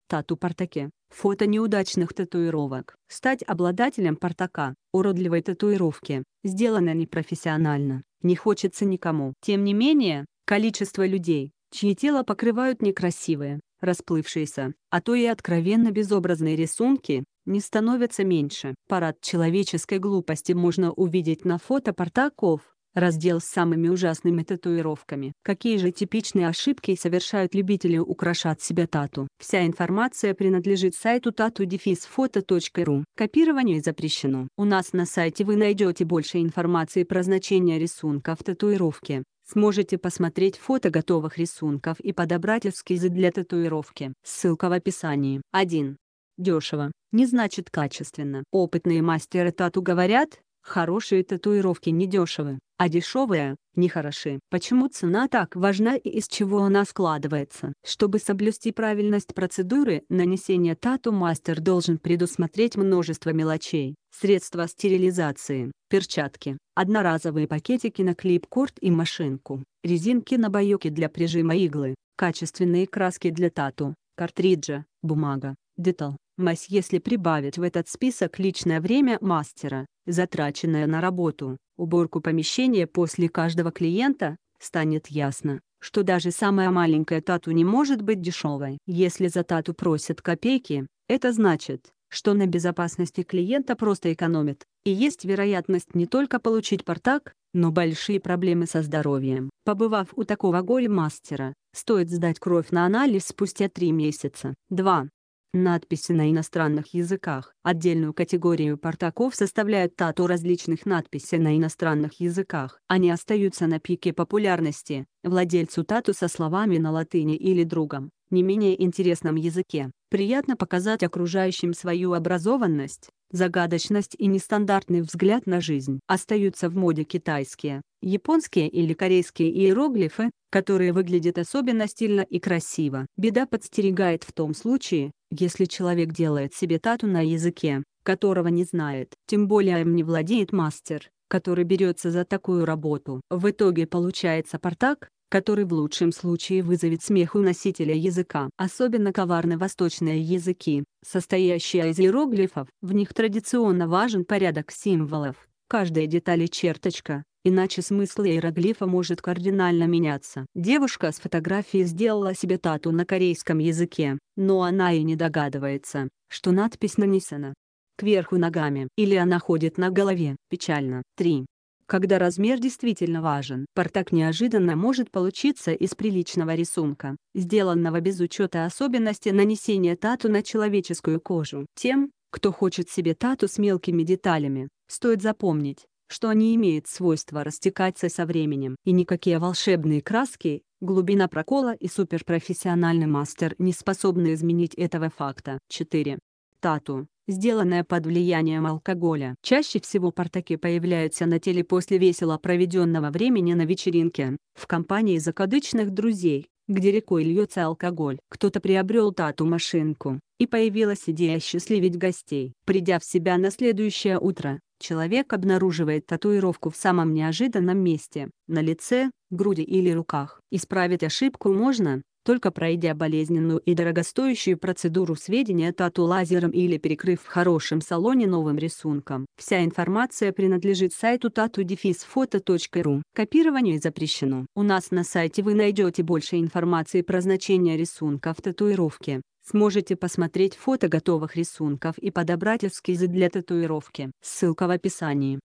Тату-партаке. Фото неудачных татуировок. Стать обладателем партака, уродливой татуировки, сделано непрофессионально, не хочется никому. Тем не менее, количество людей, чьи тела покрывают некрасивые, расплывшиеся, а то и откровенно безобразные рисунки, не становится меньше. Парад человеческой глупости можно увидеть на фото партаков. Раздел с самыми ужасными татуировками. Какие же типичные ошибки совершают любители украшать себя тату? Вся информация принадлежит сайту tatu-photo.ru. Копирование запрещено. У нас на сайте вы найдете больше информации про значение рисунка в татуировке. Сможете посмотреть фото готовых рисунков и подобрать эскизы для татуировки. Ссылка в описании. 1. Дешево не значит качественно. Опытные мастеры тату говорят, хорошие татуировки не дешевы, а дешевые – нехороши. Почему цена так важна и из чего она складывается? Чтобы соблюсти правильность процедуры нанесения тату, мастер должен предусмотреть множество мелочей: средства стерилизации, перчатки, одноразовые пакетики на клип-корд и машинку, резинки на байоке для прижима иглы, качественные краски для тату, картриджа, бумага, детал, мазь. Если прибавить в этот список личное время мастера, затраченное на работу, уборку помещения после каждого клиента, станет ясно, что даже самая маленькая тату не может быть дешевой. Если за тату просят копейки, это значит, что на безопасности клиента просто экономят, и есть вероятность не только получить партак, но большие проблемы со здоровьем. Побывав у такого горе-мастера, стоит сдать кровь на анализ спустя 3 месяца. 2. Надписи на иностранных языках. Отдельную категорию партаков составляют тату различных надписей на иностранных языках. Они остаются на пике популярности владельцу тату со словами на латыни или другом, не менее интересном языке. Приятно показать окружающим свою образованность, загадочность и нестандартный взгляд на жизнь. Остаются в моде китайские, японские или корейские иероглифы, которые выглядят особенно стильно и красиво. Беда подстерегает в том случае, если человек делает себе тату на языке, которого не знает. Тем более им не владеет мастер, который берется за такую работу. В итоге получается партак, который в лучшем случае вызовет смех у носителя языка. Особенно коварны восточные языки, состоящие из иероглифов. В них традиционно важен порядок символов, каждая деталь и черточка, иначе смысл иероглифа может кардинально меняться. Девушка с фотографии сделала себе тату на корейском языке, но она и не догадывается, что надпись нанесена кверху ногами, или она ходит на голове. Печально. 3. Когда размер действительно важен, партак неожиданно может получиться из приличного рисунка, сделанного без учета особенностей нанесения тату на человеческую кожу. Тем, кто хочет себе тату с мелкими деталями, стоит запомнить, что они имеют свойство растекаться со временем. И никакие волшебные краски, глубина прокола и суперпрофессиональный мастер не способны изменить этого факта. 4. Тату, сделанное под влиянием алкоголя. Чаще всего партаки появляются на теле после весело проведенного времени на вечеринке, в компании закадычных друзей, где рекой льется алкоголь. Кто-то приобрел тату-машинку, и появилась идея осчастливить гостей. Придя в себя на следующее утро, человек обнаруживает татуировку в самом неожиданном месте – на лице, груди или руках. Исправить ошибку можно, только пройдя болезненную и дорогостоящую процедуру сведения тату лазером или перекрыв в хорошем салоне новым рисунком. Вся информация принадлежит сайту tatu-photo.ru. Копирование запрещено. У нас на сайте вы найдете больше информации про значение рисунка в татуировке. Сможете посмотреть фото готовых рисунков и подобрать эскизы для татуировки. Ссылка в описании.